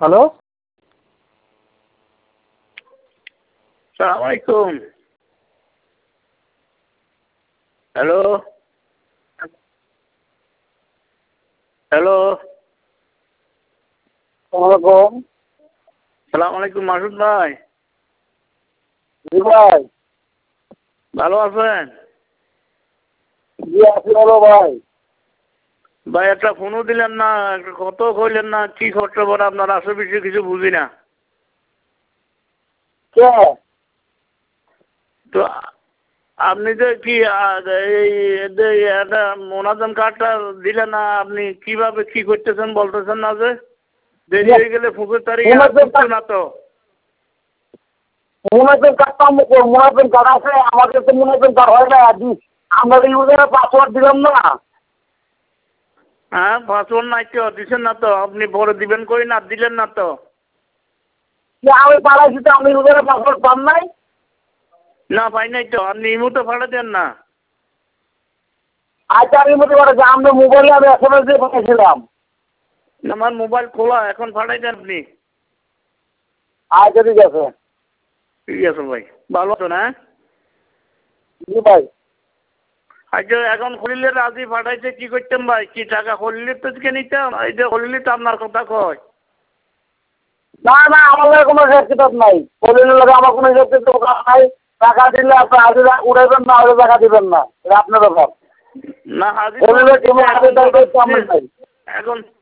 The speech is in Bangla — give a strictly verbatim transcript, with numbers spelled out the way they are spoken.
হ্যালো, সালাম আলাইকুম। হ্যালো হ্যালো আসসালামাইকুম। সালাম আলাইকুম মাসুদ ভাই, জি ভাই। ভালো আছেন? জি আছি ভালো ভাই। ভাই একটা ফোনও দিলেন না, একটা কত কইলেন না, কি খবর আপনার আশেপাশে কিছু বুঝি না। কে? তো আপনি যে কি আহ, এই যে একটা মোনাজাম কার্ডটা দিলেন না, আপনি কিভাবে কি করতেছেন বলতেছেন না যে দেরি হয়ে গেলে পঁচিশ তারিখে আর ঢুকছে না তো। মোনাজাম কার্ডটা মোনাজাম কার্ড আছে, আমাদের তো মোনাজাম কার্ড হয় না। আমরা ইউজারের পাসওয়ার্ড দিলাম না। হ্যাঁ, পাসওয়ার্ড নাই তো, দিচ্ছেন না তো, আপনি পরে দিবেন কই না, দিলেন না তো। আমি পাঠাইছি তো, আমি ইউজারের পাসওয়ার্ড পান নাই। না পাই নাই তো, আপনি এই মুহূর্তে পাঠা দেন না। আচ্ছা আমি মতো পাঠাচ্ছি, আমরা মোবাইলে আমি এস এম এস দিয়ে পাঠিয়েছিলাম। আমার মোবাইল খোলা, এখন পাঠাই দেন আপনি। আচ্ছা ঠিক আছে। ঠিক আছে ভাই, ভালো আছো না? জি ভাই। আচ্ছা এখন খুলিলে রাজি পাঠাইছে কি করতেন ভাই, কি টাকা খুললে তো কে নিতাম, এই যে খুললে তো আপনার কথা কয়। না না, আমাদের কোনো হিসাব কিতাব নাই, কলিনের লোক আমার কোনো হিসাব কিতাব নাই। টাকা দিলে আপনি হাজিরা উড়াইবেন, না হলে টাকা দিবেন না, এটা আপনার ব্যাপার। না হাজির কলিনের কোনো হাজির টাকা এখন